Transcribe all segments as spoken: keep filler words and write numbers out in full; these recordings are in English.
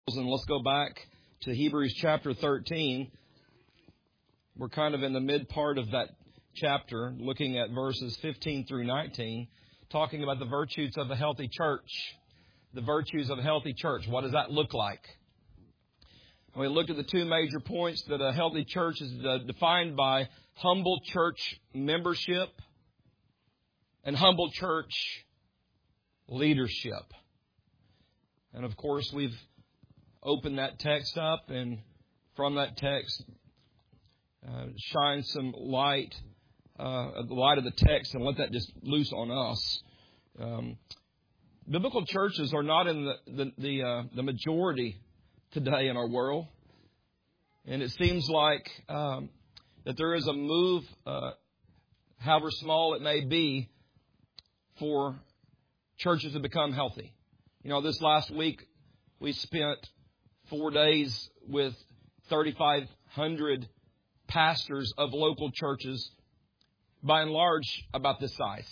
And let's go back to Hebrews chapter thirteen. We're kind of in the mid part of that chapter, looking at verses fifteen through nineteen, talking about the virtues of a healthy church. The virtues of a healthy church. What does that look like? We looked at the two major points that a healthy church is defined by: humble church membership and humble church leadership. And of course, we've opened that text up, and from that text uh, shine some light, uh, the light of the text, and let that just loose on us. Um, biblical churches are not in the the the, uh, the majority today in our world, and it seems like um, that there is a move, uh, however small it may be, for churches to become healthy. You know, this last week we spent four days with thirty-five hundred pastors of local churches, by and large about this size,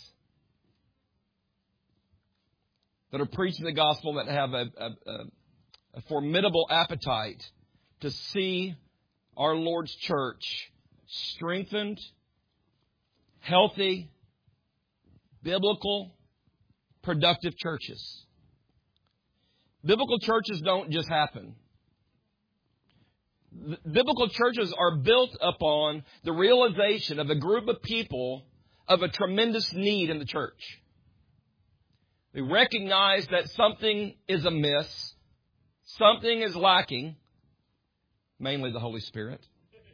that are preaching the gospel, that have a, a, a, a formidable appetite to see our Lord's church strengthened, healthy, biblical, productive churches. Biblical churches don't just happen. Biblical churches are built upon the realization of a group of people of a tremendous need in the church. We recognize that something is amiss, something is lacking, mainly the Holy Spirit,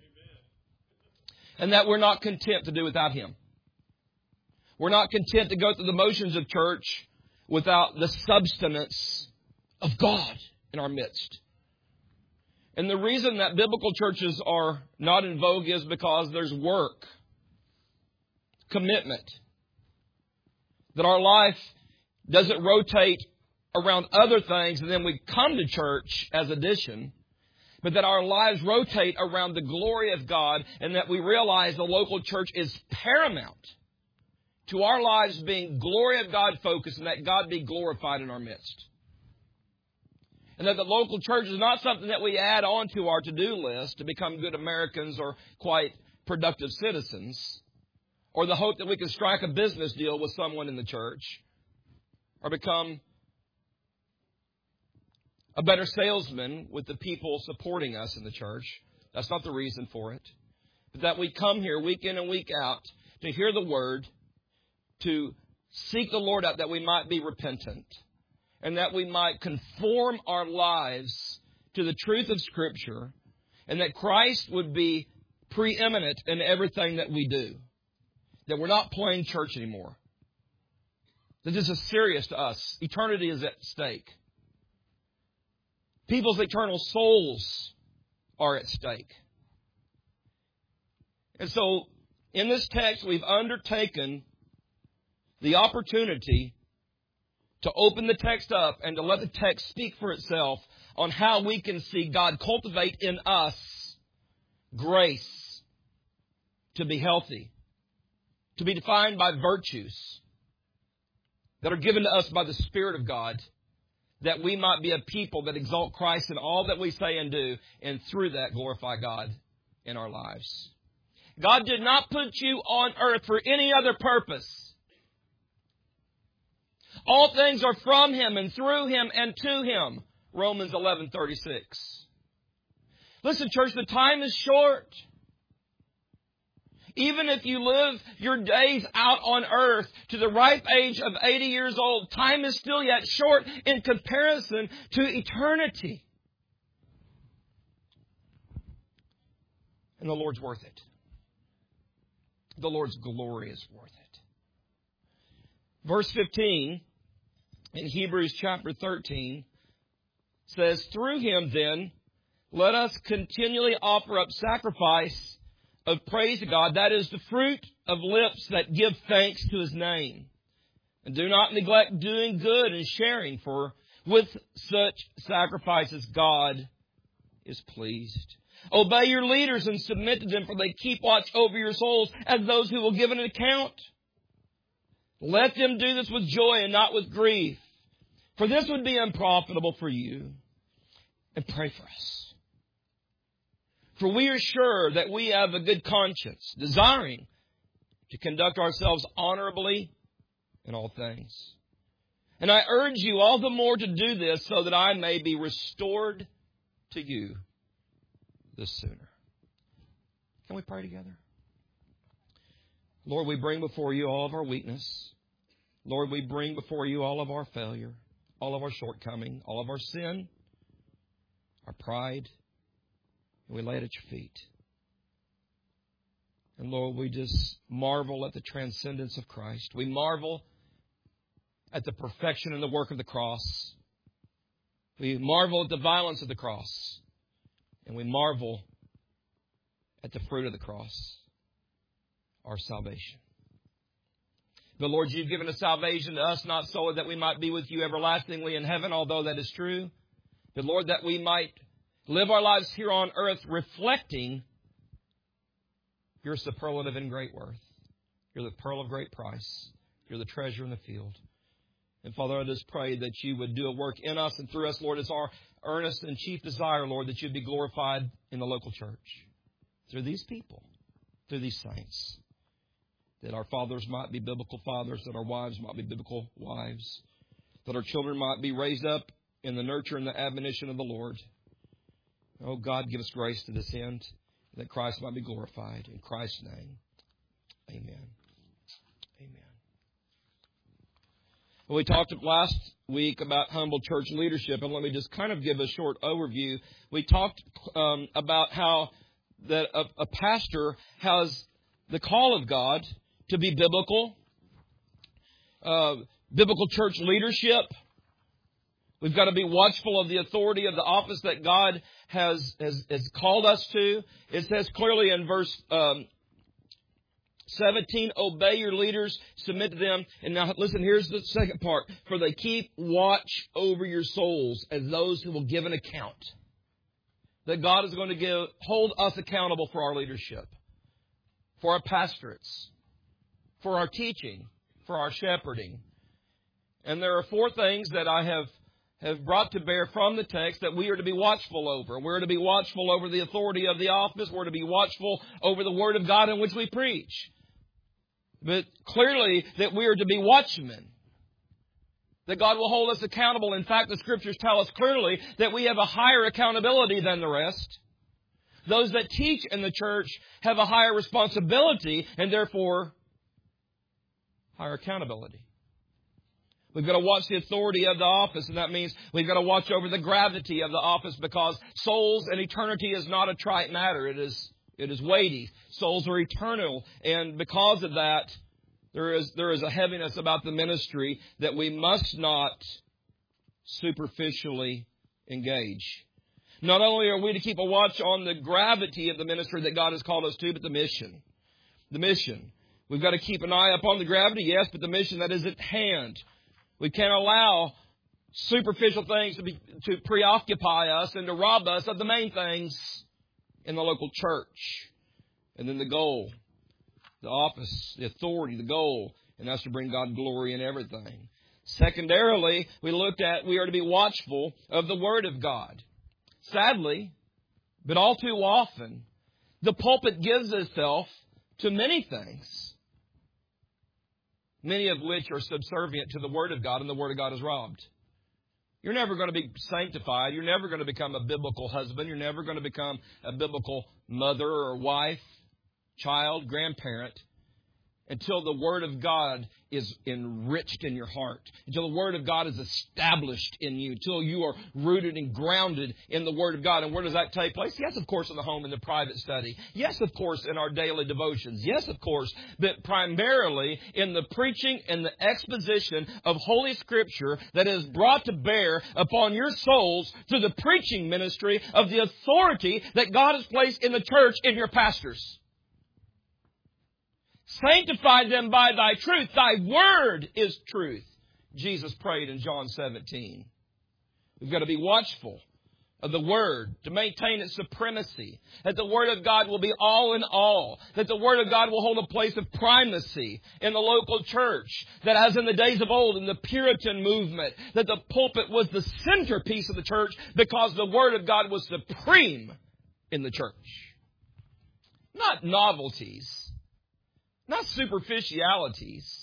and that we're not content to do without Him. We're not content to go through the motions of church without the substance of God in our midst. And the reason that biblical churches are not in vogue is because there's work, commitment, that our life doesn't rotate around other things and then we come to church as addition, but that our lives rotate around the glory of God, and that we realize the local church is paramount to our lives being glory of God focused, and that God be glorified in our midst. And that the local church is not something that we add on to our to-do list to become good Americans or quite productive citizens, or the hope that we can strike a business deal with someone in the church, or become a better salesman with the people supporting us in the church. That's not the reason for it. But that we come here week in and week out to hear the Word, to seek the Lord out that we might be repentant, and that we might conform our lives to the truth of Scripture, and that Christ would be preeminent in everything that we do. That we're not playing church anymore. That this is serious to us. Eternity is at stake. People's eternal souls are at stake. And so, in this text, we've undertaken the opportunity to open the text up and to let the text speak for itself on how we can see God cultivate in us grace to be healthy, to be defined by virtues that are given to us by the Spirit of God, that we might be a people that exalt Christ in all that we say and do, and through that glorify God in our lives. God did not put you on earth for any other purpose. All things are from Him and through Him and to Him. Romans eleven thirty-six. Listen, church, the time is short. Even if you live your days out on earth to the ripe age of eighty years old, time is still yet short in comparison to eternity. And the Lord's worth it. The Lord's glory is worth it. Verse fifteen in Hebrews chapter thirteen says, "Through Him then, let us continually offer up sacrifice of praise to God, that is the fruit of lips that give thanks to His name. And do not neglect doing good and sharing, for with such sacrifices God is pleased. Obey your leaders and submit to them, for they keep watch over your souls as those who will give an account. Let them do this with joy and not with grief, for this would be unprofitable for you. and pray for us. For we are sure that we have a good conscience, desiring to conduct ourselves honorably in all things. And I urge you all the more to do this so that I may be restored to you the sooner. Can we pray together? Lord, we bring before you all of our weakness. Lord, we bring before you all of our failure, all of our shortcoming, all of our sin, our pride, and we lay it at your feet. And Lord, we just marvel at the transcendence of Christ. We marvel at the perfection and the work of the cross. We marvel at the violence of the cross. And we marvel at the fruit of the cross, our salvation. But Lord, you've given us salvation to us, not so that we might be with you everlastingly in heaven, although that is true. But Lord, that we might live our lives here on earth reflecting your superlative and great worth. You're the pearl of great price. You're the treasure in the field. And Father, I just pray that you would do a work in us and through us, Lord. It's our earnest and chief desire, Lord, that you'd be glorified in the local church through these people, through these saints. That our fathers might be biblical fathers, that our wives might be biblical wives, that our children might be raised up in the nurture and the admonition of the Lord. Oh, God, give us grace to this end, that Christ might be glorified. In Christ's name, amen. Amen. Well, we talked last week about humble church leadership, and let me just kind of give a short overview. We talked um, about how that a, a pastor has the call of God to be biblical, uh, biblical church leadership. We've got to be watchful of the authority of the office that God has has, has called us to. It says clearly in verse um, seventeen, obey your leaders, submit to them. And now listen, here's the second part. For they keep watch over your souls as those who will give an account. That God is going to give hold us accountable for our leadership, for our pastorates, for our teaching, for our shepherding. And there are four things that I have, have brought to bear from the text that we are to be watchful over. We're to be watchful over the authority of the office. We're to be watchful over the Word of God in which we preach. But clearly that we are to be watchmen. That God will hold us accountable. In fact, the Scriptures tell us clearly that we have a higher accountability than the rest. Those that teach in the church have a higher responsibility and therefore higher accountability. We've got to watch the authority of the office, and that means we've got to watch over the gravity of the office, because souls and eternity is not a trite matter. It is, it is weighty. Souls are eternal, and because of that, there is, there is a heaviness about the ministry that we must not superficially engage. Not only are we to keep a watch on the gravity of the ministry that God has called us to, but the mission. The mission. We've got to keep an eye upon the gravity, yes, but the mission that is at hand. We can't allow superficial things to be to preoccupy us and to rob us of the main things in the local church. And then the goal, the office, the authority, the goal, and that's to bring God glory in everything. Secondarily, we looked at we are to be watchful of the Word of God. Sadly, but all too often, the pulpit gives itself to many things, many of which are subservient to the Word of God, and the Word of God is robbed. You're never going to be sanctified. You're never going to become a biblical husband. You're never going to become a biblical mother or wife, child, grandparent, until the Word of God is enriched in your heart, until the Word of God is established in you, until you are rooted and grounded in the Word of God. And where does that take place? Yes, of course, in the home, in the private study. Yes, of course, in our daily devotions. Yes, of course, but primarily in the preaching and the exposition of Holy Scripture that is brought to bear upon your souls through the preaching ministry of the authority that God has placed in the church in your pastors. Sanctify them by thy truth. Thy word is truth. Jesus prayed in John seventeen. We've got to be watchful of the Word, to maintain its supremacy, that the Word of God will be all in all, that the Word of God will hold a place of primacy in the local church, that as in the days of old in the Puritan movement, that the pulpit was the centerpiece of the church because the Word of God was supreme in the church. Not novelties, not superficialities,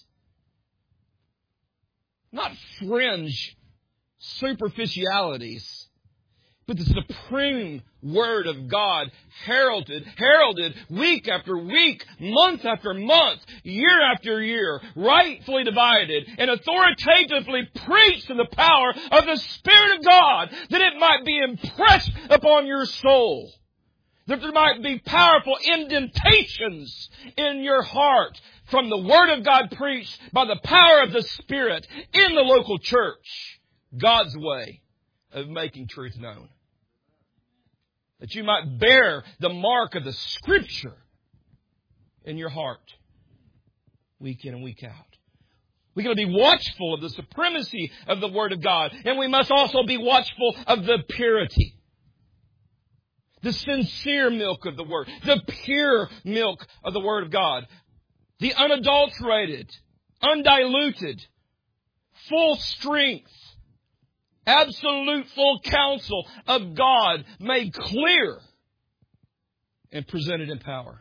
not fringe superficialities, but the supreme Word of God heralded, heralded week after week, month after month, year after year, rightfully divided and authoritatively preached in the power of the Spirit of God, that it might be impressed upon your soul, that there might be powerful indentations in your heart from the Word of God preached by the power of the Spirit in the local church. God's way of making truth known. That you might bear the mark of the Scripture in your heart week in and week out. We're going to be watchful of the supremacy of the Word of God. And we must also be watchful of the purity. The sincere milk of the Word. The pure milk of the Word of God. The unadulterated, undiluted, full strength, absolute full counsel of God made clear and presented in power.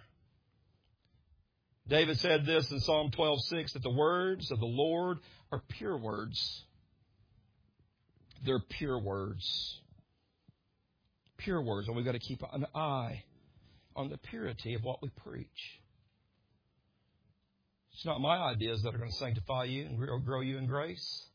David said this in Psalm twelve six, that the words of the Lord are pure words. They're pure words. Pure words. And we've got to keep an eye on the purity of what we preach. It's not my ideas that are going to sanctify you and grow you in grace.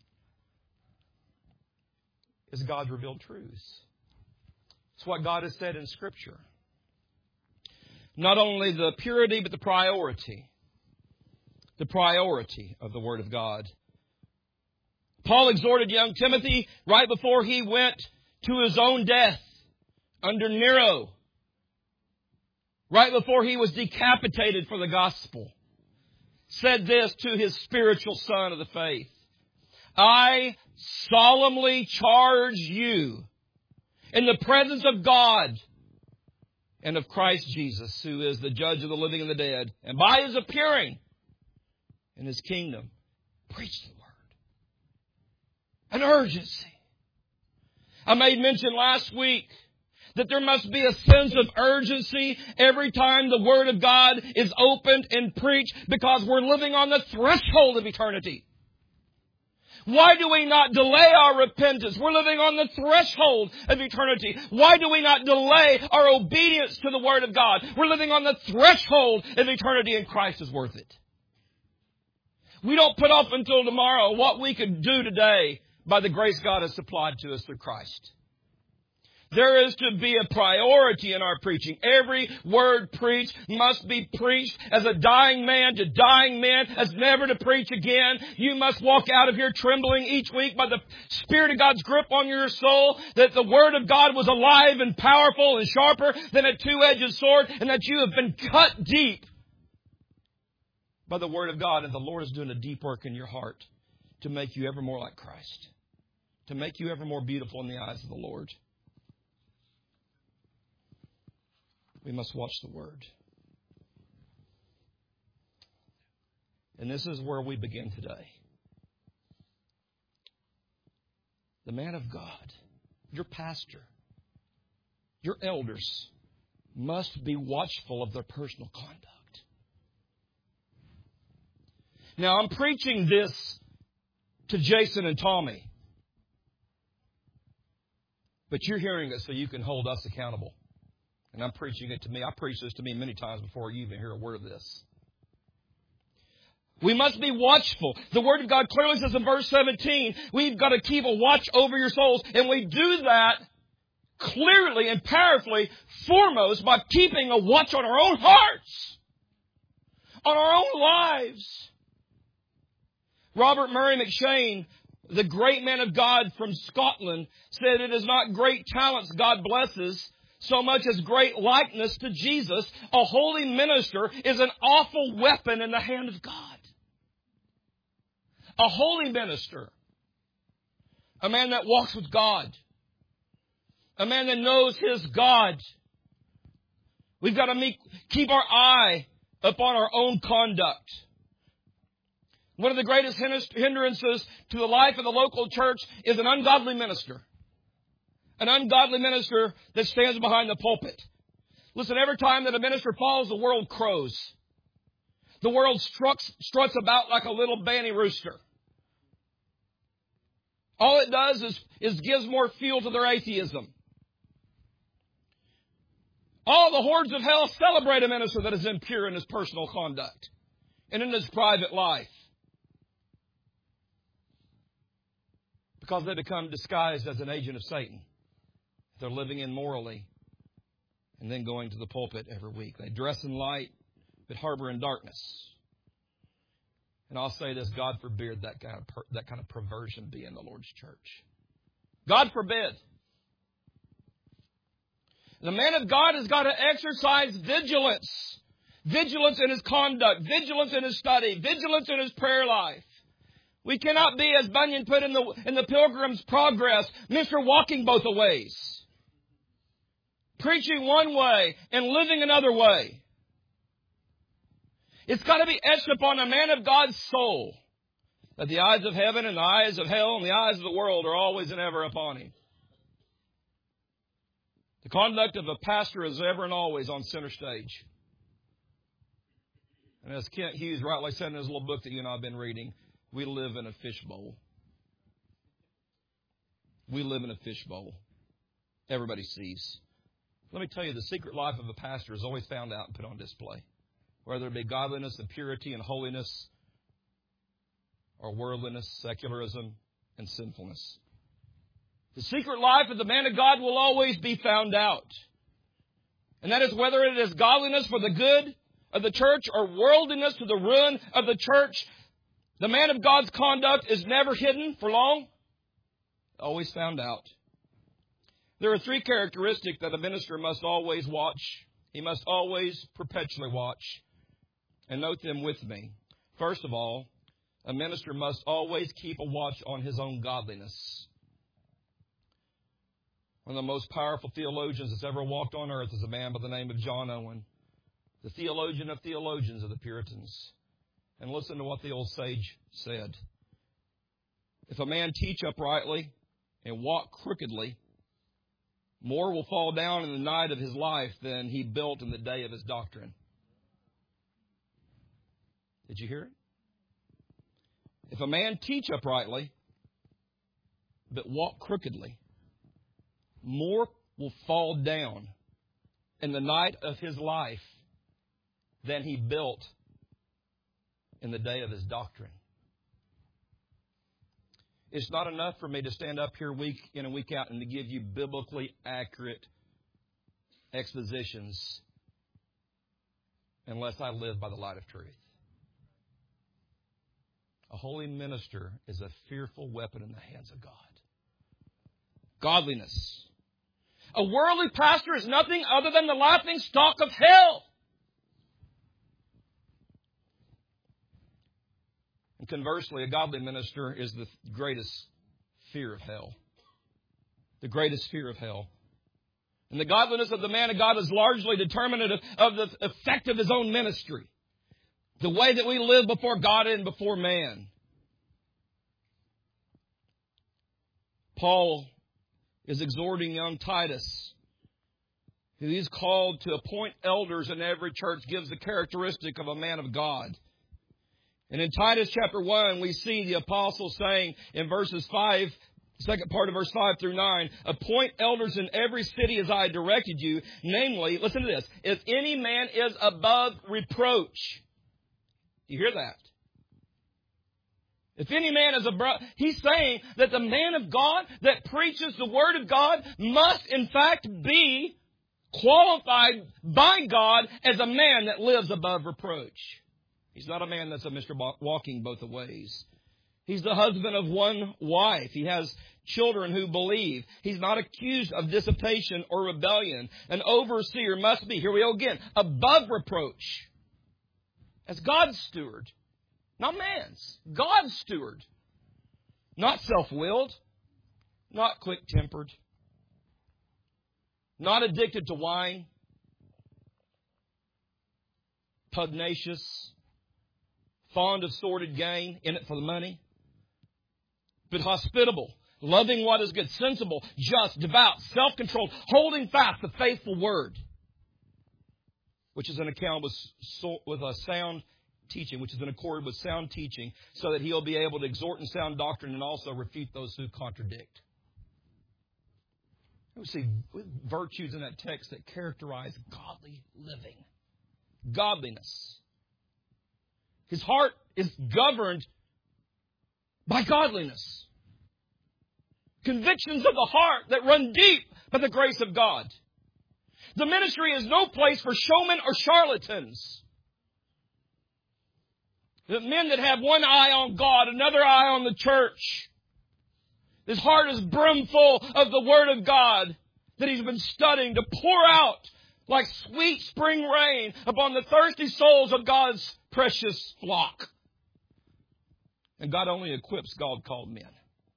It's God's revealed truths. It's what God has said in Scripture. Not only the purity, but the priority. The priority of the Word of God. Paul exhorted young Timothy right before he went to his own death under Nero. Right before he was decapitated for the gospel. Said this to his spiritual son of the faith. I solemnly charge you in the presence of God and of Christ Jesus, who is the judge of the living and the dead, and by His appearing in His kingdom, preach the Word. An urgency. I made mention last week that there must be a sense of urgency every time the Word of God is opened and preached, because we're living on the threshold of eternity. Why do we not delay our repentance? We're living on the threshold of eternity. Why do we not delay our obedience to the Word of God? We're living on the threshold of eternity, and Christ is worth it. We don't put off until tomorrow what we could do today by the grace God has supplied to us through Christ. There is to be a priority in our preaching. Every word preached must be preached as a dying man to dying men, as never to preach again. You must walk out of here trembling each week by the Spirit of God's grip on your soul, that the Word of God was alive and powerful and sharper than a two-edged sword, and that you have been cut deep by the Word of God, and the Lord is doing a deep work in your heart to make you ever more like Christ, to make you ever more beautiful in the eyes of the Lord. We must watch the Word. And this is where we begin today. The man of God, your pastor, your elders must be watchful of their personal conduct. Now, I'm preaching this to Jason and Tommy. But you're hearing it so you can hold us accountable. And I'm preaching it to me. I preached this to me many times before you even hear a word of this. We must be watchful. The Word of God clearly says in verse seventeen, we've got to keep a watch over your souls. And we do that clearly and powerfully, foremost, by keeping a watch on our own hearts, on our own lives. Robert Murray McShane, the great man of God from Scotland, said it is not great talents God blesses, so much as great likeness to Jesus. A holy minister is an awful weapon in the hand of God. A holy minister, a man that walks with God, A man that knows his God. We've got to make, keep our eye upon our own conduct. One of the greatest hindrances to the life of the local church is an ungodly minister. An ungodly minister that stands behind the pulpit. Listen, every time that a minister falls, the world crows. The world struts, struts about like a little banny rooster. All it does is, is gives more fuel to their atheism. All the hordes of hell celebrate a minister that is impure in his personal conduct and in his private life. Because they become disguised as an agent of Satan. They're living immorally and then going to the pulpit every week. They dress in light but harbor in darkness. And I'll say this, God forbid that kind of per, that kind of perversion be in the Lord's church. God forbid. The man of God has got to exercise vigilance. Vigilance in his conduct. Vigilance in his study. Vigilance in his prayer life. We cannot be, as Bunyan put in the, in the Pilgrim's Progress, Mister Walking both ways. Preaching one way and living another way. It's got to be etched upon a man of God's soul that the eyes of heaven and the eyes of hell and the eyes of the world are always and ever upon him. The conduct of a pastor is ever and always on center stage. And as Kent Hughes rightly said in his little book that you and I have been reading, we live in a fishbowl. We live in a fishbowl. Everybody sees. Let me tell you, the secret life of a pastor is always found out and put on display. Whether it be godliness and purity and holiness, or worldliness, secularism, and sinfulness. The secret life of the man of God will always be found out. And that is whether it is godliness for the good of the church or worldliness to the ruin of the church. The man of God's conduct is never hidden for long. Always found out. There are three characteristics that a minister must always watch. He must always perpetually watch. And note them with me. First of all, a minister must always keep a watch on his own godliness. One of the most powerful theologians that's ever walked on earth is a man by the name of John Owen, the theologian of theologians of the Puritans. And listen to what the old sage said. If a man teach uprightly and walk crookedly, more will fall down in the night of his life than he built in the day of his doctrine. Did you hear it? If a man teach uprightly, but walk crookedly, more will fall down in the night of his life than he built in the day of his doctrine. It's not enough for me to stand up here week in and week out and to give you biblically accurate expositions unless I live by the light of truth. A holy minister is a fearful weapon in the hands of God. Godliness. A worldly pastor is nothing other than the laughing stock of hell. And conversely, a godly minister is the greatest fear of hell. The greatest fear of hell. And the godliness of the man of God is largely determinative of the effect of his own ministry. The way that we live before God and before man. Paul is exhorting young Titus, who is called to appoint elders in every church, gives the characteristic of a man of God. And in Titus chapter one, we see the apostle saying in verses five, second part of verse five through nine, appoint elders in every city as I directed you. Namely, listen to this, if any man is above reproach. You hear that? If any man is above, he's saying that the man of God that preaches the word of God must in fact be qualified by God as a man that lives above reproach. He's not a man that's a Mister Walking both ways. He's the husband of one wife. He has children who believe. He's not accused of dissipation or rebellion. An overseer must be, here we go again, above reproach. As God's steward. Not man's. God's steward. Not self-willed. Not quick-tempered. not addicted to wine, pugnacious, fond of sordid gain, in it for the money, but hospitable, loving what is good, sensible, just, devout, self-controlled, holding fast the faithful word, which is in account with, with a sound teaching, which is in accord with sound teaching, so that he'll be able to exhort in sound doctrine and also refute those who contradict. We see virtues in that text that characterize godly living. Godliness. His heart is governed by godliness. Convictions of the heart that run deep by the grace of God. The ministry is no place for showmen or charlatans. The men that have one eye on God, another eye on the church. His heart is brimful of the Word of God that he's been studying to pour out like sweet spring rain upon the thirsty souls of God's precious flock. And God only equips God-called men.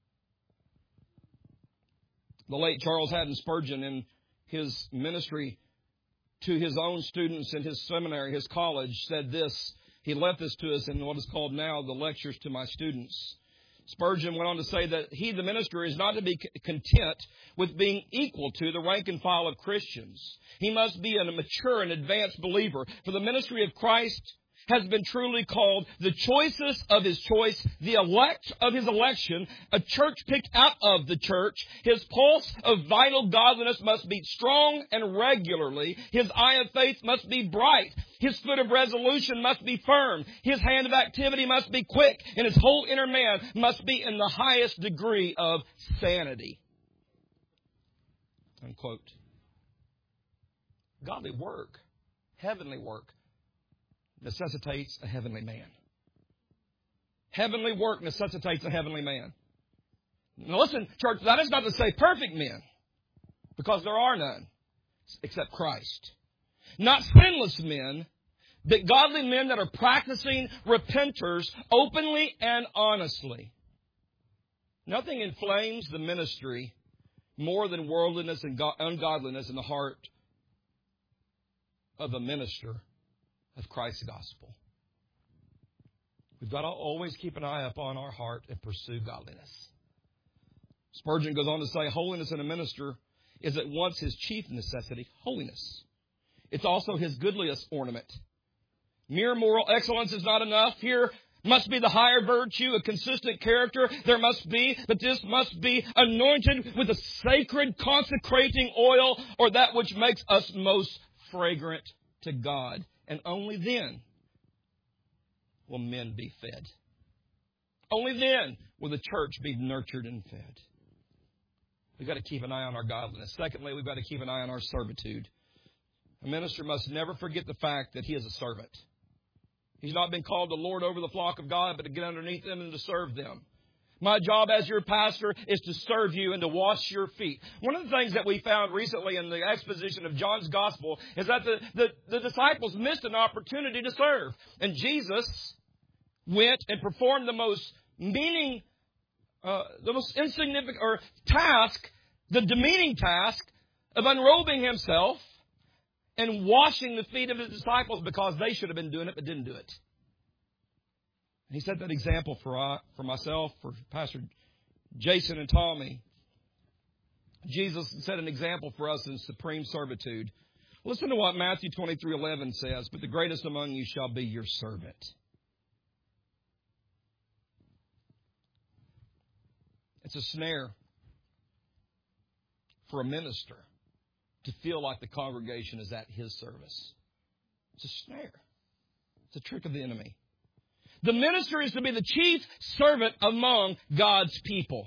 The late Charles Haddon Spurgeon, in his ministry to his own students in his seminary, his college, said this. He left this to us in what is called now the Lectures to My Students. Spurgeon went on to say that he, the minister, is not to be content with being equal to the rank and file of Christians. He must be a mature and advanced believer. For the ministry of Christ has been truly called the choicest of His choice, the elect of His election, a church picked out of the church. His pulse of vital godliness must beat strong and regularly. His eye of faith must be bright. His foot of resolution must be firm. His hand of activity must be quick. And his whole inner man must be in the highest degree of sanity. Unquote. Godly work, heavenly work, necessitates a heavenly man. Heavenly work necessitates a heavenly man. Now listen, church, that is not to say perfect men, because there are none except Christ. Not sinless men, but godly men that are practicing repenters openly and honestly. Nothing inflames the ministry more than worldliness and ungodliness in the heart of a minister of Christ's gospel. We've got to always keep an eye upon our heart and pursue godliness. Spurgeon goes on to say, holiness in a minister is at once his chief necessity, holiness. It's also his goodliest ornament. Mere moral excellence is not enough. Here must be the higher virtue, a consistent character. There must be, but this must be anointed with a sacred consecrating oil, or that which makes us most fragrant to God. And only then will men be fed. Only then will the church be nurtured and fed. We've got to keep an eye on our godliness. Secondly, we've got to keep an eye on our servitude. A minister must never forget the fact that he is a servant. He's not been called to lord over the flock of God, but to get underneath them and to serve them. My job as your pastor is to serve you and to wash your feet. One of the things that we found recently in the exposition of John's Gospel is that the, the, the disciples missed an opportunity to serve. And Jesus went and performed the most meaning, uh, the most insignificant or task, the demeaning task of unrobing himself and washing the feet of his disciples, because they should have been doing it but didn't do it. He set that example for, uh, for myself, for Pastor Jason and Tommy. Jesus set an example for us in supreme servitude. Listen to what Matthew twenty-three eleven says, but the greatest among you shall be your servant. It's a snare for a minister to feel like the congregation is at his service. It's a snare. It's a trick of the enemy. The minister is to be the chief servant among God's people.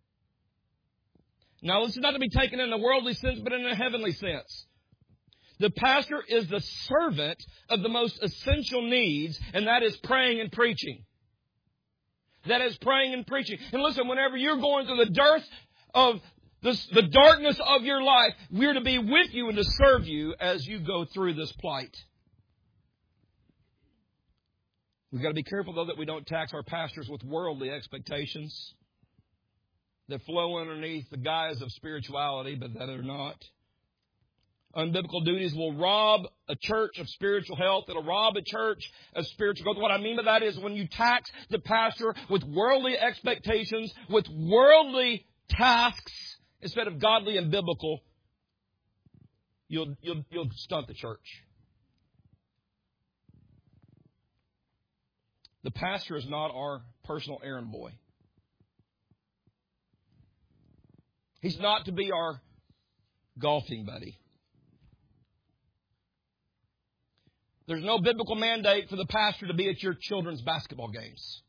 Now, this is not to be taken in a worldly sense, but in a heavenly sense. The pastor is the servant of the most essential needs, and that is praying and preaching. That is praying and preaching. And listen, whenever you're going through the dearth of this, the darkness of your life, we're to be with you and to serve you as you go through this plight. We've got to be careful, though, that we don't tax our pastors with worldly expectations that flow underneath the guise of spirituality, but that are not. Unbiblical duties will rob a church of spiritual health. It'll rob a church of spiritual growth. What I mean by that is when you tax the pastor with worldly expectations, with worldly tasks, instead of godly and biblical, you'll, you'll, you'll stunt the church. The pastor is not our personal errand boy. He's not to be our golfing buddy. There's no biblical mandate for the pastor to be at your children's basketball games.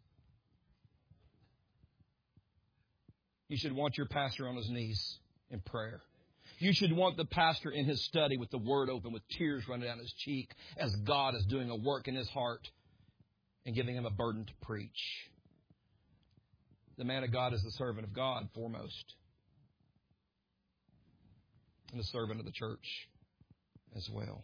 You should want your pastor on his knees in prayer. You should want the pastor in his study with the Word open, with tears running down his cheek, as God is doing a work in his heart and giving him a burden to preach. The man of God is the servant of God foremost, and the servant of the church as well.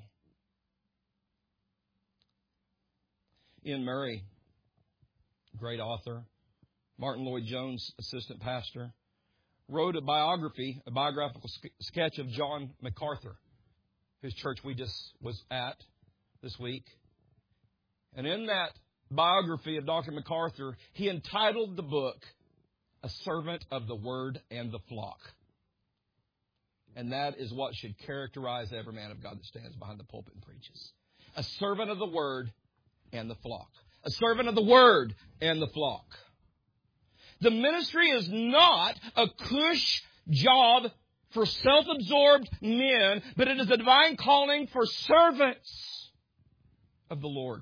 Ian Murray, great author, Martin Lloyd-Jones, assistant pastor, wrote a biography, a biographical sketch of John MacArthur, whose church we just was at this week. And in that biography of Doctor MacArthur, he entitled the book, A Servant of the Word and the Flock. And that is what should characterize every man of God that stands behind the pulpit and preaches. A servant of the Word and the flock. A servant of the Word and the flock. The ministry is not a cush job for self-absorbed men, but it is a divine calling for servants of the Lord.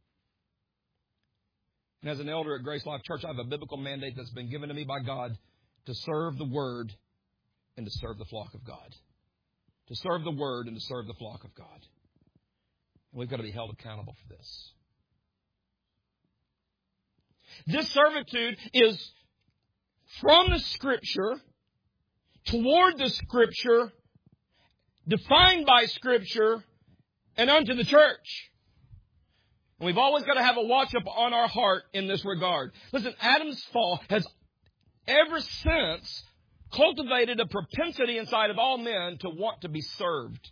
And as an elder at Grace Life Church, I have a biblical mandate that's been given to me by God to serve the Word and to serve the flock of God. To serve the Word and to serve the flock of God. And we've got to be held accountable for this. This servitude is from the Scripture, toward the Scripture, defined by Scripture, and unto the church. And we've always got to have a watch up on our heart in this regard. Listen, Adam's fall has ever since cultivated a propensity inside of all men to want to be served.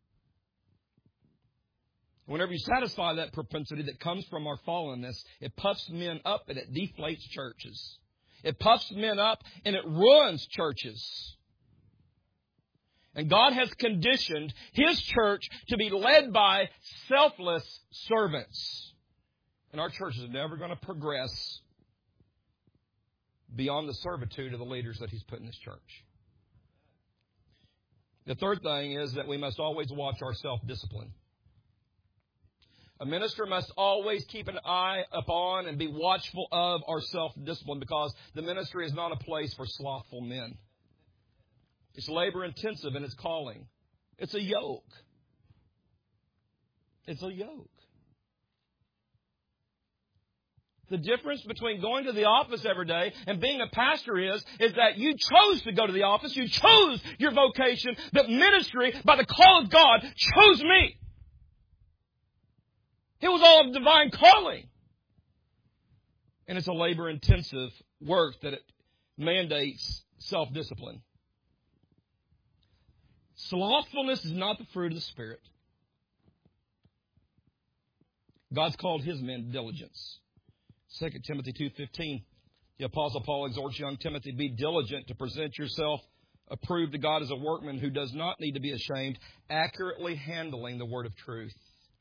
Whenever you satisfy that propensity that comes from our fallenness, it puffs men up and it deflates churches. It puffs men up and it ruins churches. And God has conditioned His church to be led by selfless servants. And our church is never going to progress beyond the servitude of the leaders that He's put in this church. The third thing is that we must always watch our self-discipline. A minister must always keep an eye upon and be watchful of our self-discipline, because the ministry is not a place for slothful men. It's labor-intensive in its calling. It's a yoke. It's a yoke. The difference between going to the office every day and being a pastor is, is that you chose to go to the office. You chose your vocation. But ministry, by the call of God, chose me. It was all of divine calling. And it's a labor-intensive work that it mandates self-discipline. Slothfulness is not the fruit of the Spirit. God's called His men diligence. Second Timothy two fifteen, the Apostle Paul exhorts young Timothy, be diligent to present yourself approved to God as a workman who does not need to be ashamed, accurately handling the word of truth.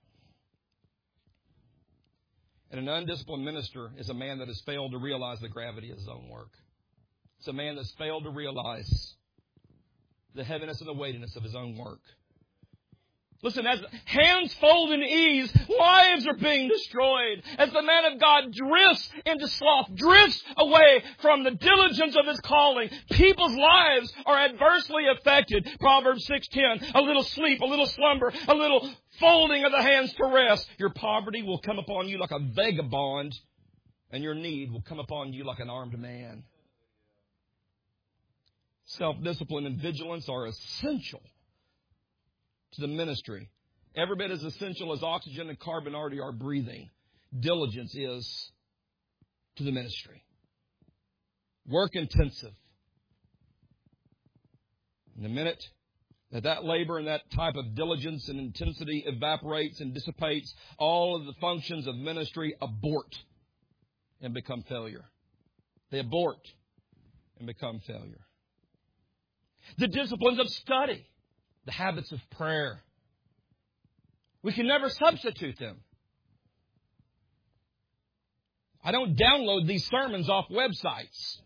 And an undisciplined minister is a man that has failed to realize the gravity of his own work. It's a man that's failed to realize the heaviness and the weightiness of his own work. Listen, as hands fold in ease, lives are being destroyed. As the man of God drifts into sloth, drifts away from the diligence of his calling, people's lives are adversely affected. Proverbs six ten, a little sleep, a little slumber, a little folding of the hands to rest. Your poverty will come upon you like a vagabond, and your need will come upon you like an armed man. Self-discipline and vigilance are essential to the ministry. Every bit as essential as oxygen and carbon already are breathing. Diligence is to the ministry. Work intensive. And the minute That that labor and that type of diligence and intensity evaporates and dissipates. All of the functions of ministry abort and become failure. They abort and become failure. The disciplines of study, the habits of prayer. We can never substitute them. I don't download these sermons off websites.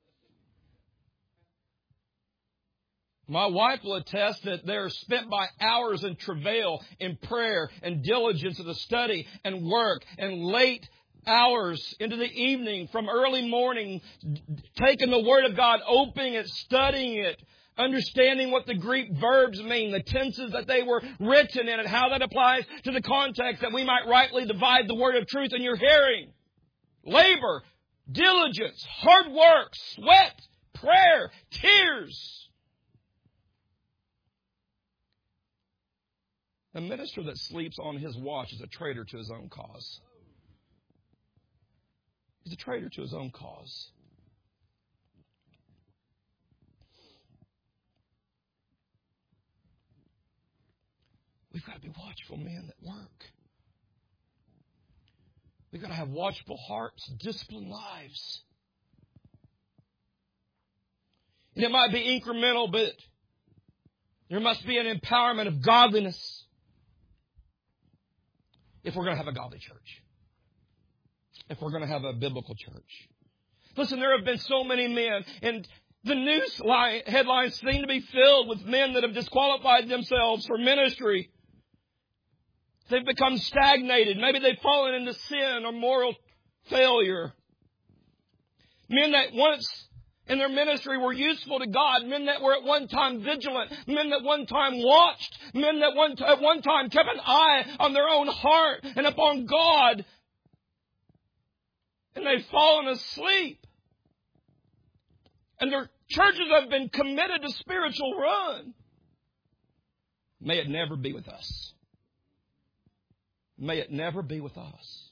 My wife will attest that they're spent by hours in travail, in prayer, and diligence of the study and work, and late hours into the evening, from early morning, taking the Word of God, opening it, studying it, understanding what the Greek verbs mean, the tenses that they were written in, and how that applies to the context, that we might rightly divide the word of truth in your hearing. Labor, diligence, hard work, sweat, prayer, tears. A minister that sleeps on his watch is a traitor to his own cause. He's a traitor to his own cause. We've got to be watchful men that work. We've got to have watchful hearts, disciplined lives. And it might be incremental, but there must be an empowerment of godliness if we're going to have a godly church. If we're going to have a biblical church. Listen, there have been so many men, and the news line, headlines seem to be filled with men that have disqualified themselves for ministry. They've become stagnated. Maybe they've fallen into sin or moral failure. Men that once in their ministry were useful to God. Men that were at one time vigilant. Men that one time watched. Men that one t- at one time kept an eye on their own heart and upon God. And they've fallen asleep. And their churches have been committed to spiritual ruin. May it never be with us. May it never be with us.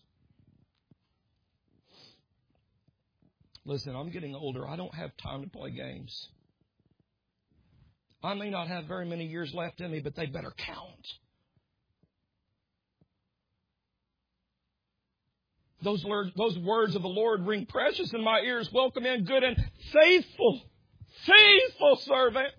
Listen, I'm getting older. I don't have time to play games. I may not have very many years left in me, but they better count. Those words, those words of the Lord ring precious in my ears. Welcome in, good and faithful, faithful servant.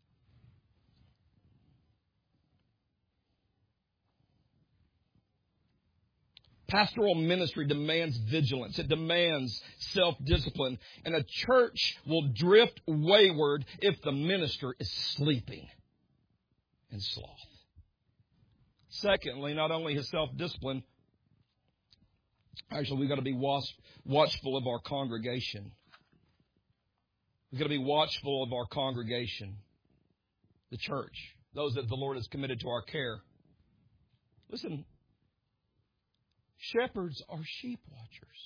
Pastoral ministry demands vigilance. It demands self-discipline. And a church will drift wayward if the minister is sleeping in sloth. Secondly, not only his self-discipline, actually we've got to be watch, watchful of our congregation. We've got to be watchful of our congregation, the church, those that the Lord has committed to our care. Listen, shepherds are sheep watchers.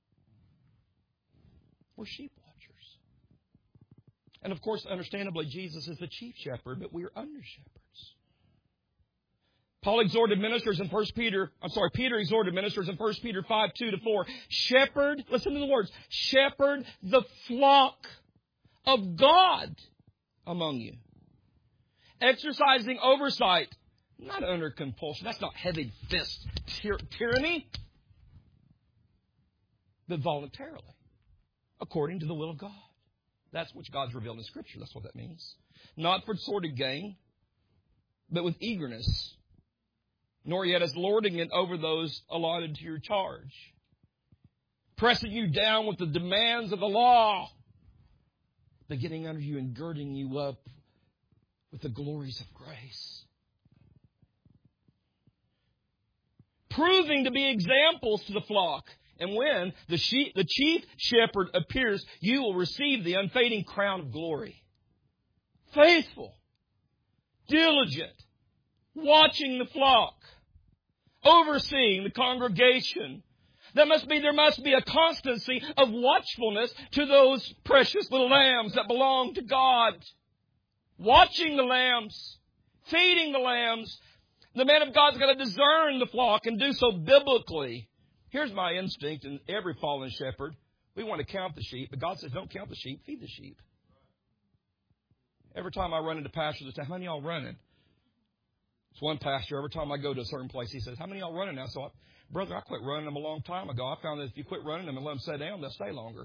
We're sheep watchers. And of course, understandably, Jesus is the chief shepherd, but we are under shepherds. Paul exhorted ministers in First Peter, I'm sorry, Peter exhorted ministers in First Peter five, two to four. Shepherd, listen to the words, shepherd the flock of God among you, exercising oversight, not under compulsion. That's not heavy fist tyr- tyranny, but voluntarily, according to the will of God. That's what God's revealed in Scripture. That's what that means. Not for sordid gain, but with eagerness, nor yet as lording it over those allotted to your charge, pressing you down with the demands of the law, but getting under you and girding you up with the glories of grace. Proving to be examples to the flock. And when the, sheep, the chief shepherd appears, you will receive the unfading crown of glory. Faithful, diligent, watching the flock, overseeing the congregation. There must be, there must be a constancy of watchfulness to those precious little lambs that belong to God. Watching the lambs, feeding the lambs. The man of God's got to discern the flock and do so biblically. Here's my instinct in every fallen shepherd. We want to count the sheep, but God says don't count the sheep, feed the sheep. Every time I run into pastors, they say, how many y'all running? It's one pastor, every time I go to a certain place, he says, how many y'all running now? So, I, brother, I quit running them a long time ago. I found that if you quit running them and let them sit down, they'll stay longer.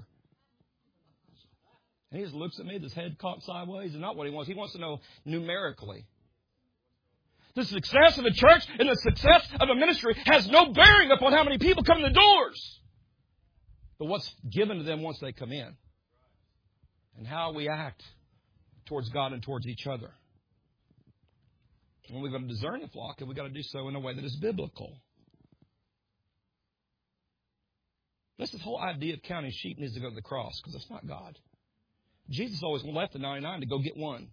And he just looks at me with his head cocked sideways. It's not what he wants. He wants to know numerically. The success of a church and the success of a ministry has no bearing upon how many people come in the doors, but what's given to them once they come in and how we act towards God and towards each other. And we've got to discern the flock, and we've got to do so in a way that is biblical. This whole idea of counting sheep needs to go to the cross, because it's not God. Jesus always left the ninety-nine to go get one.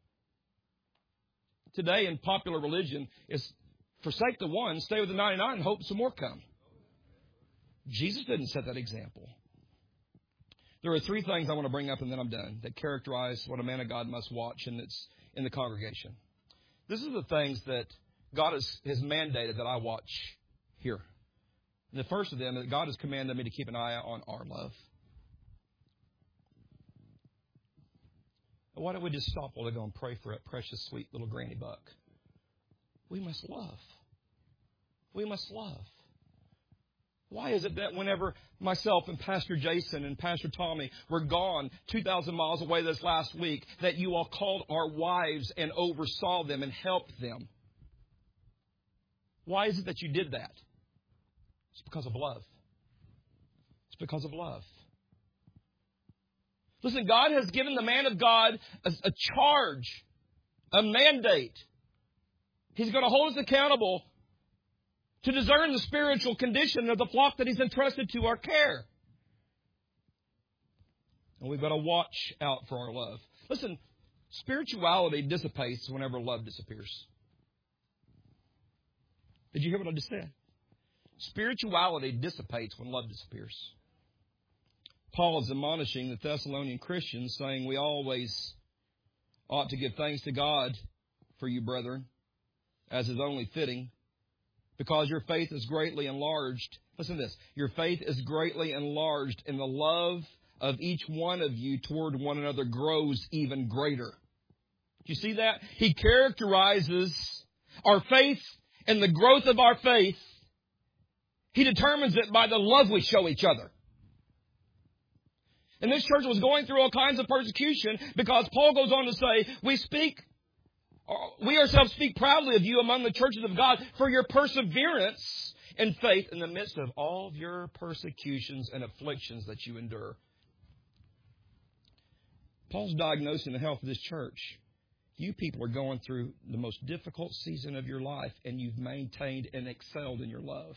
Today in popular religion is forsake the one, stay with the ninety-nine, and hope some more come. Jesus didn't set that example. There are three things I want to bring up, and then I'm done, that characterize what a man of God must watch in, its, in the congregation. This is the things that God has, has mandated that I watch here. And the first of them is that God has commanded me to keep an eye on our love. Why don't we just stop while we go and pray for that precious, sweet little granny buck? We must love. We must love. Why is it that whenever myself and Pastor Jason and Pastor Tommy were gone two thousand miles away this last week, that you all called our wives and oversaw them and helped them? Why is it that you did that? It's because of love. It's because of love. Listen, God has given the man of God a, a charge, a mandate. He's going to hold us accountable to discern the spiritual condition of the flock that He's entrusted to our care. And we've got to watch out for our love. Listen, spirituality dissipates whenever love disappears. Did you hear what I just said? Spirituality dissipates when love disappears. Paul is admonishing the Thessalonian Christians, saying we always ought to give thanks to God for you, brethren, as is only fitting, because your faith is greatly enlarged. Listen to this. Your faith is greatly enlarged, and the love of each one of you toward one another grows even greater. Do you see that? He characterizes our faith and the growth of our faith. He determines it by the love we show each other. And this church was going through all kinds of persecution because Paul goes on to say, we speak, we ourselves speak proudly of you among the churches of God for your perseverance and faith in the midst of all of your persecutions and afflictions that you endure. Paul's diagnosing the health of this church. You people are going through the most difficult season of your life, and you've maintained and excelled in your love.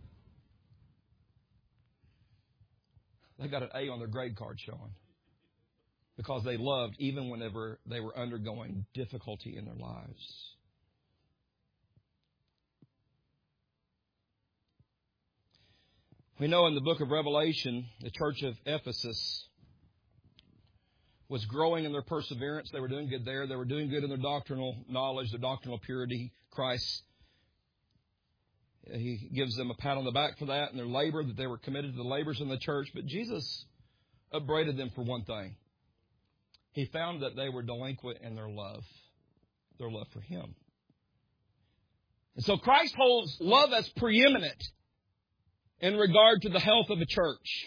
They got an A on their grade card showing because they loved even whenever they were undergoing difficulty in their lives. We know in the book of Revelation, the church of Ephesus was growing in their perseverance. They were doing good there. They were doing good in their doctrinal knowledge, their doctrinal purity. Christ, He gives them a pat on the back for that and their labor, that they were committed to the labors in the church. But Jesus upbraided them for one thing. He found that they were delinquent in their love, their love for Him. And so Christ holds love as preeminent in regard to the health of the church.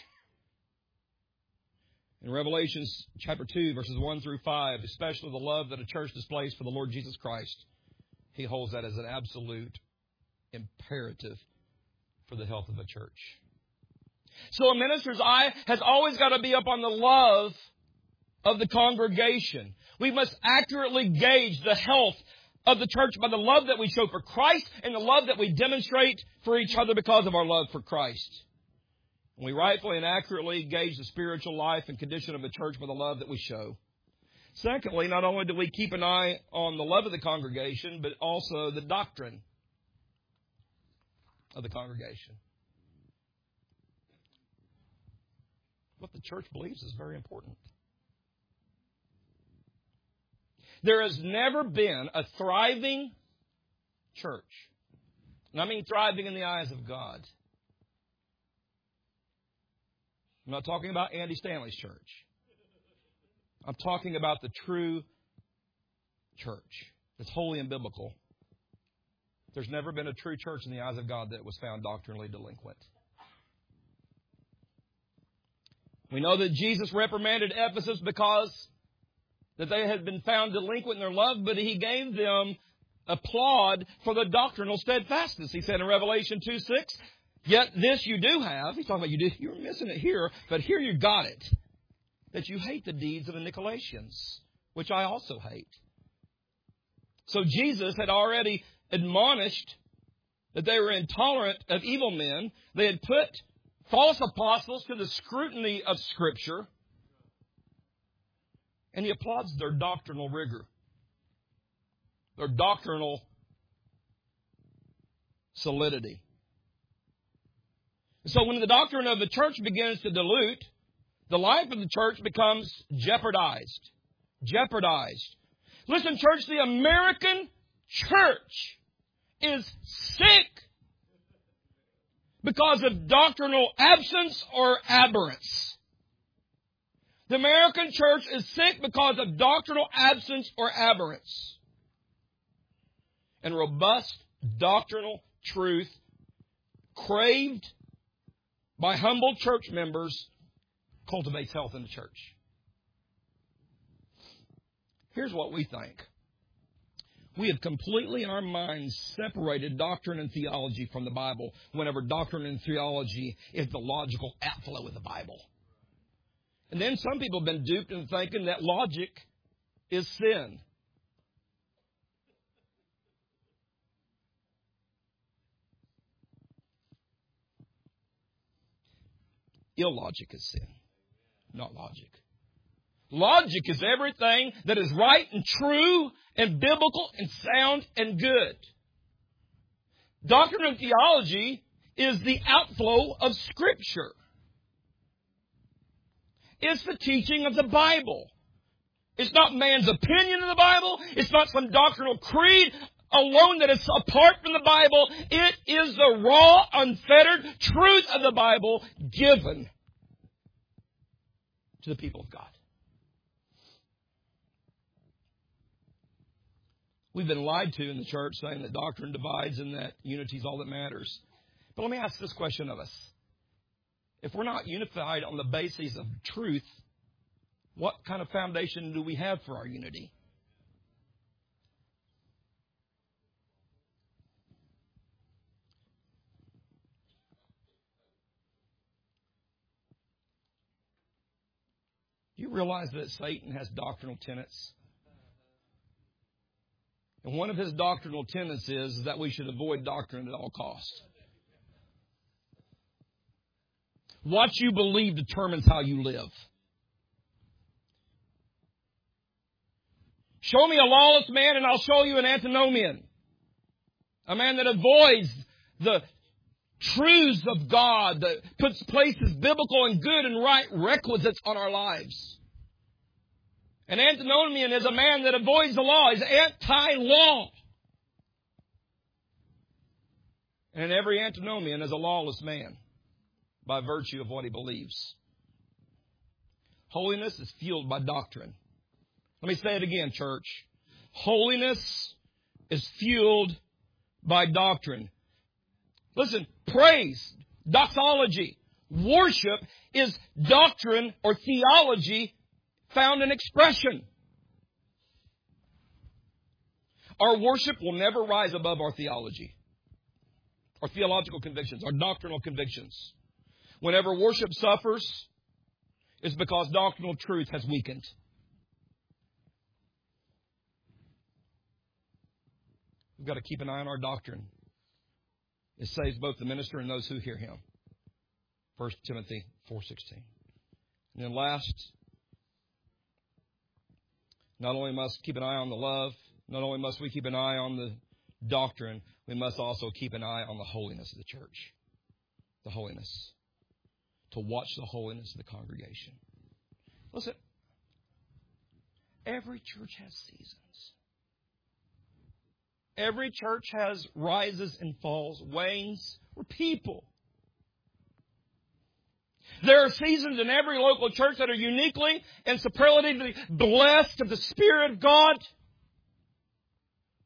In Revelation chapter two, verses one through five, especially the love that a church displays for the Lord Jesus Christ, He holds that as an absolute imperative for the health of the church. So a minister's eye has always got to be up on the love of the congregation. We must accurately gauge the health of the church by the love that we show for Christ and the love that we demonstrate for each other because of our love for Christ. We rightfully and accurately gauge the spiritual life and condition of the church by the love that we show. Secondly, not only do we keep an eye on the love of the congregation, but also the doctrine of the congregation. What the church believes is very important. There has never been a thriving church. And I mean thriving in the eyes of God. I'm not talking about Andy Stanley's church. I'm talking about the true church that's holy and biblical. There's never been a true church in the eyes of God that was found doctrinally delinquent. We know that Jesus reprimanded Ephesus because that they had been found delinquent in their love, but He gave them applaud for the doctrinal steadfastness. He said in Revelation two six, yet this you do have. He's talking about you do, you're missing it here, but here you got it. That you hate the deeds of the Nicolaitans, which I also hate. So Jesus had already admonished that they were intolerant of evil men. They had put false apostles to the scrutiny of Scripture. And He applauds their doctrinal rigor, their doctrinal solidity. So when the doctrine of the church begins to dilute, the life of the church becomes jeopardized. Jeopardized. Listen, church, the American church is sick because of doctrinal absence or aberrance. The American church is sick because of doctrinal absence or aberrance. And robust doctrinal truth craved by humble church members cultivates health in the church. Here's what we think. We have completely in our minds separated doctrine and theology from the Bible whenever doctrine and theology is the logical outflow of the Bible. And then some people have been duped into thinking that logic is sin. Illogic is sin, not logic. Logic is everything that is right and true and biblical and sound and good. Doctrine and theology is the outflow of Scripture. It's the teaching of the Bible. It's not man's opinion of the Bible. It's not some doctrinal creed alone that is apart from the Bible. It is the raw, unfettered truth of the Bible given to the people of God. We've been lied to in the church saying that doctrine divides and that unity is all that matters. But let me ask this question of us. If we're not unified on the basis of truth, what kind of foundation do we have for our unity? Do you realize that Satan has doctrinal tenets? And one of his doctrinal tenets is that we should avoid doctrine at all costs. What you believe determines how you live. Show me a lawless man and I'll show you an antinomian. A man that avoids the truths of God, that puts places biblical and good and right requisites on our lives. An antinomian is a man that avoids the law. He's anti-law. And every antinomian is a lawless man by virtue of what he believes. Holiness is fueled by doctrine. Let me say it again, church. Holiness is fueled by doctrine. Listen, praise, doxology, worship is doctrine or theology found in expression. Our worship will never rise above our theology, our theological convictions, our doctrinal convictions. Whenever worship suffers, it's because doctrinal truth has weakened. We've got to keep an eye on our doctrine. It saves both the minister and those who hear him. First Timothy four sixteen. And then last, not only must keep an eye on the love, not only must we keep an eye on the doctrine, we must also keep an eye on the holiness of the church. The holiness. To watch the holiness of the congregation. Listen, every church has seasons. Every church has rises and falls, wanes. We're people. There are seasons in every local church that are uniquely and superlatively blessed of the Spirit of God.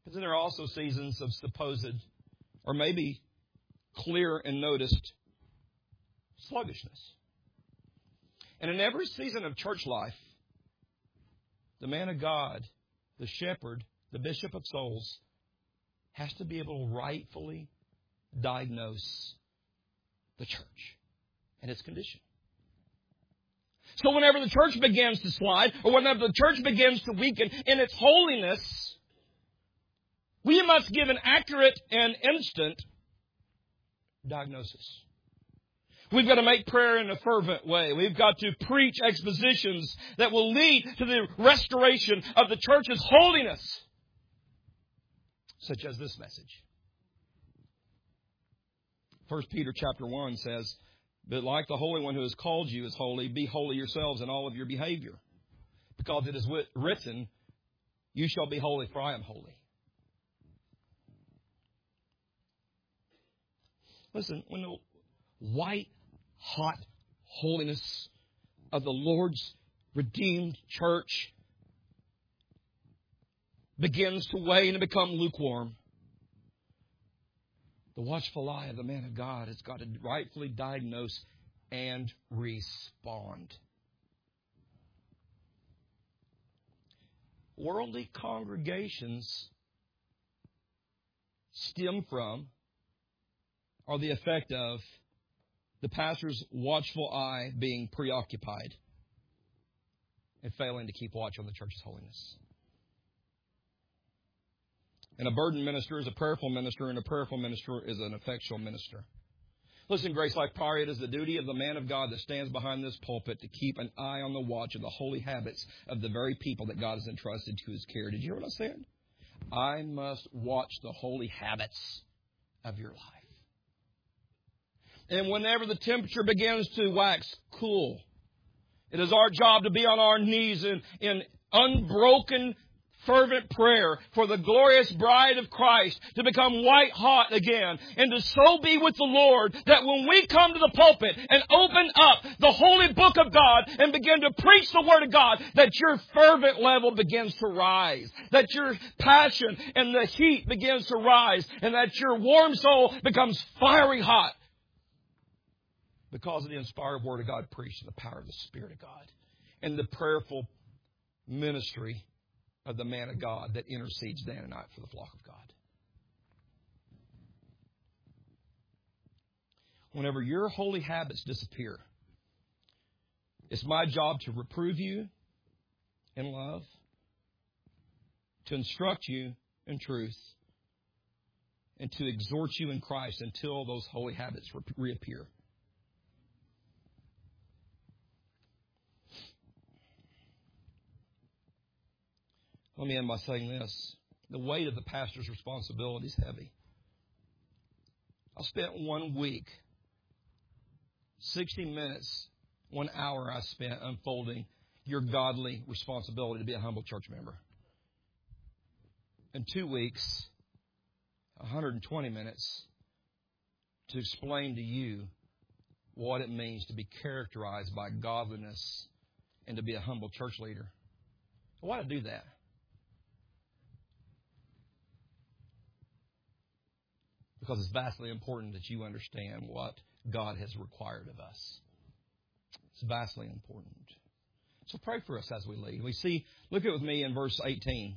But then there are also seasons of supposed, or maybe clear and noticed, sluggishness. And in every season of church life, the man of God, the shepherd, the bishop of souls, has to be able to rightfully diagnose the church and its condition. So whenever the church begins to slide, or whenever the church begins to weaken in its holiness, we must give an accurate and instant diagnosis. We've got to make prayer in a fervent way. We've got to preach expositions that will lead to the restoration of the church's holiness, such as this message. First Peter chapter one says, "But like the Holy One who has called you is holy, be holy yourselves in all of your behavior. Because it is written, you shall be holy, for I am holy." Listen, when the white, hot holiness of the Lord's redeemed church begins to wane and become lukewarm, the watchful eye of the man of God has got to rightfully diagnose and respond. Worldly congregations stem from, or the effect of, the pastor's watchful eye being preoccupied and failing to keep watch on the church's holiness. And a burdened minister is a prayerful minister, and a prayerful minister is an effectual minister. Listen, Grace Life Priory, it is the duty of the man of God that stands behind this pulpit to keep an eye on the watch of the holy habits of the very people that God has entrusted to His care. Did you hear what I said? I must watch the holy habits of your life. And whenever the temperature begins to wax cool, it is our job to be on our knees in, in unbroken, fervent prayer for the glorious bride of Christ to become white hot again, and to so be with the Lord that when we come to the pulpit and open up the holy book of God and begin to preach the Word of God, that your fervent level begins to rise, that your passion and the heat begins to rise, and that your warm soul becomes fiery hot because of the inspired Word of God preached in the power of the Spirit of God and the prayerful ministry of the man of God that intercedes day and night for the flock of God. Whenever your holy habits disappear, it's my job to reprove you in love, to instruct you in truth, and to exhort you in Christ until those holy habits reappear. Let me end by saying this. The weight of the pastor's responsibility is heavy. I spent one week, sixty minutes, one hour I spent unfolding your godly responsibility to be a humble church member. In two weeks, one hundred twenty minutes to explain to you what it means to be characterized by godliness and to be a humble church leader. Why do I do that? Because it's vastly important that you understand what God has required of us. It's vastly important. So pray for us as we lead. We see, look at it with me in verse eighteen.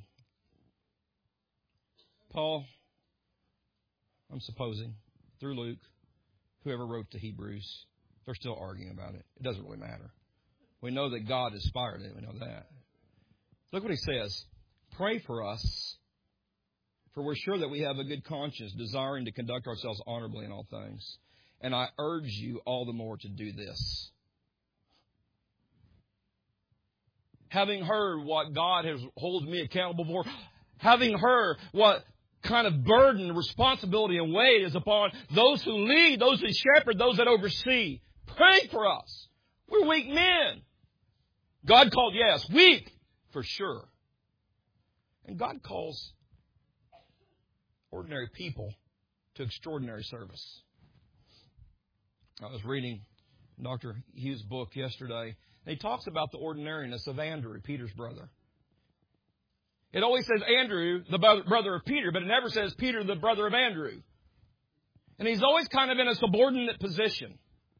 Paul, I'm supposing, through Luke, whoever wrote the Hebrews, they're still arguing about it. It doesn't really matter. We know that God inspired it. We know that. Look what he says. Pray for us, for we're sure that we have a good conscience, desiring to conduct ourselves honorably in all things. And I urge you all the more to do this. Having heard what God has holds me accountable for, having heard what kind of burden, responsibility, and weight is upon those who lead, those who shepherd, those that oversee, pray for us. We're weak men. God called, yes, weak, for sure. And God calls ordinary people to extraordinary service. I was reading Doctor Hughes' book yesterday, and he talks about the ordinariness of Andrew, Peter's brother. It always says Andrew, the brother of Peter, but it never says Peter, the brother of Andrew. And he's always kind of in a subordinate position.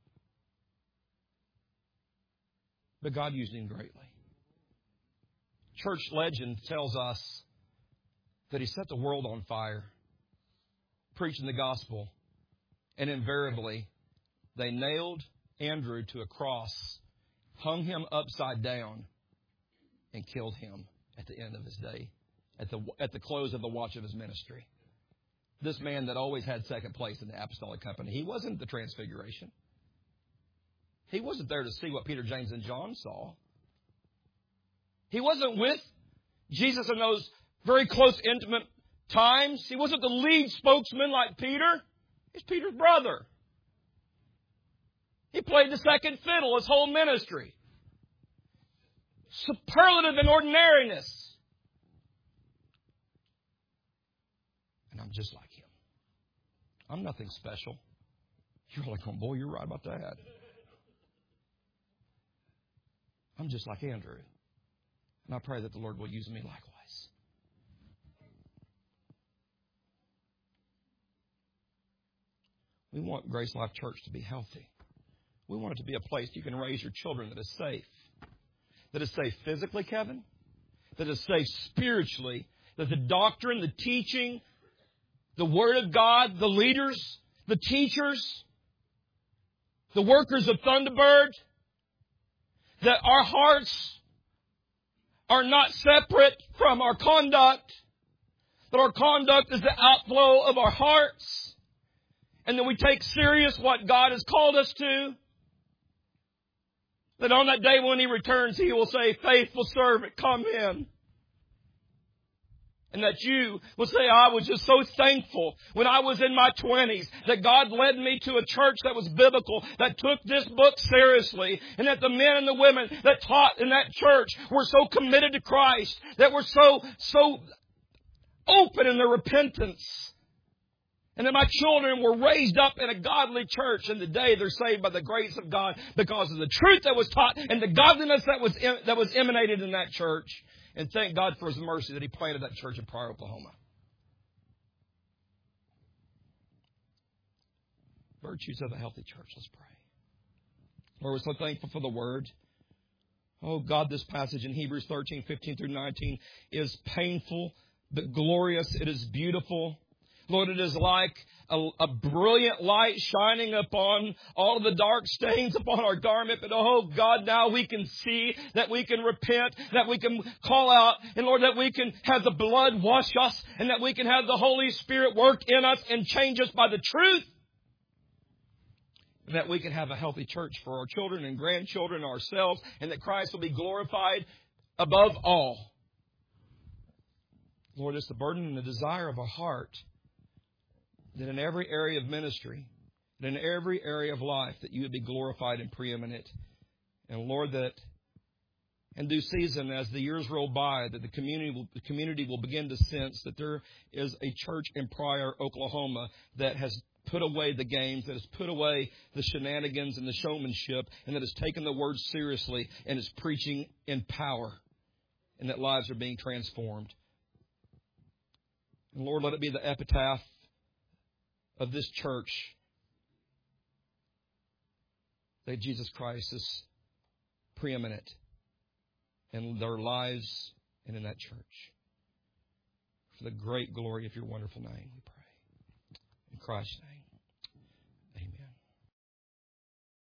But God used him greatly. Church legend tells us that he set the world on fire, preaching the gospel. And invariably, they nailed Andrew to a cross, hung him upside down, and killed him at the end of his day, at the at the close of the watch of his ministry. This man that always had second place in the apostolic company, he wasn't the transfiguration. He wasn't there to see what Peter, James, and John saw. He wasn't with Jesus in those very close, intimate times. He wasn't the lead spokesman like Peter. He's Peter's brother. He played the second fiddle his whole ministry. Superlative in ordinariness. And I'm just like him. I'm nothing special. You're like, oh boy, you're right about that. I'm just like Andrew. And I pray that the Lord will use me likewise. We want Grace Life Church to be healthy. We want it to be a place you can raise your children that is safe. That is safe physically, Kevin. That is safe spiritually. That the doctrine, the teaching, the Word of God, the leaders, the teachers, the workers of Thunderbird, that our hearts are not separate from our conduct, but our conduct is the outflow of our hearts, and that we take serious what God has called us to. That on that day when He returns, He will say, faithful servant, come in. And that you will say, I was just so thankful when I was in my twenties that God led me to a church that was biblical, that took this book seriously, and that the men and the women that taught in that church were so committed to Christ, that were so, so open in their repentance. And that my children were raised up in a godly church, and today they're saved by the grace of God because of the truth that was taught and the godliness that was that was emanated in that church. And thank God for His mercy that He planted that church in Pryor, Oklahoma. Virtues of a healthy church. Let's pray. Lord, we're so thankful for the Word. Oh God, this passage in Hebrews thirteen, fifteen through nineteen is painful but glorious. It is beautiful. Lord, it is like a, a brilliant light shining upon all of the dark stains upon our garment. But, oh, God, now we can see that we can repent, that we can call out, and, Lord, that we can have the blood wash us, and that we can have the Holy Spirit work in us and change us by the truth. And that we can have a healthy church for our children and grandchildren and ourselves, and that Christ will be glorified above all. Lord, it's the burden and the desire of our heart that in every area of ministry, that in every area of life, that you would be glorified and preeminent. And Lord, that in due season, as the years roll by, that the community will, the community will begin to sense that there is a church in Pryor, Oklahoma, that has put away the games, that has put away the shenanigans and the showmanship, and that has taken the word seriously and is preaching in power, and that lives are being transformed. And Lord, let it be the epitaph of this church that Jesus Christ is preeminent in their lives and in that church. For the great glory of your wonderful name, we pray. In Christ's name.